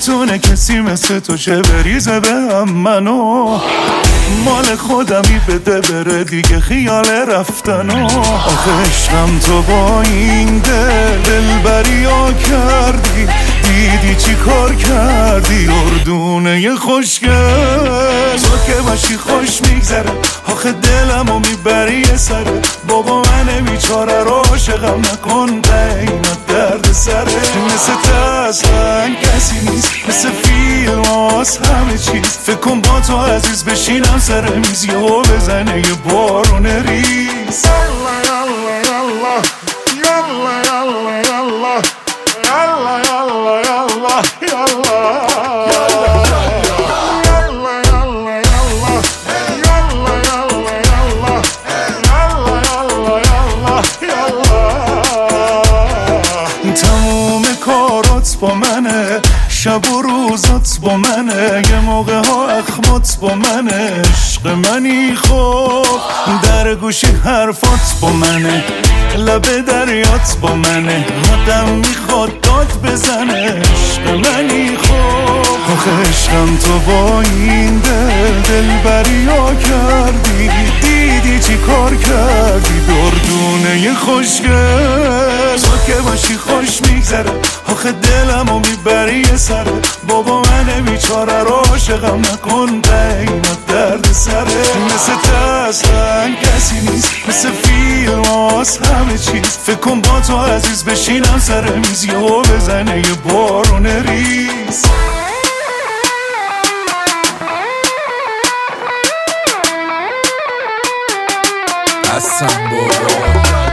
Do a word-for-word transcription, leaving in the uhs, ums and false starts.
نمیتونه کسی مثل تو چه بریزه به هم منو، مال خودمی بده بره دیگه خیال رفتنو. آخه عشقم تو با این دل دلبری ها کردی، دیدی چی کار کردی اردونه خوشگل. تو که باشی خوش میگذره، آخه دلمو میبری یه سره. بابا من بیچاره رو عاشقم نکن، اینات درد سره. مثل تسلن کسی نیست، مثل فیلم هاست همه چیز. فکر کن با تو عزیز بشینم سر میز یهو بزنه یه بارون ریز. یالا یالا یالا یالا یالا یالا یالا یالا یالا یالا تموم کارات با منه، شب و روزات با منه، یه موقع ها اخمات با منه. عشق منی خوب در گوشی حرفات با منه، لب دریات با منه، آدم میخواد داد بزنه. عشق منی خوب، آخه عشقم تو با این دل دلبری ها کردی، دیدی چی کار کردی دردونه خوشگل. تو که باشی خوش میگذره، آخه دلمو میبری یه سره. بابا من بیچاره رو عاشقم نکن، اینات درد سره. مثل تسلن کسی نیست، مثل فیلم هاست همه چیز. فکر کن با تو عزیز بشینم سر میز یهو بزنه یه بارون ریز. حسن بابا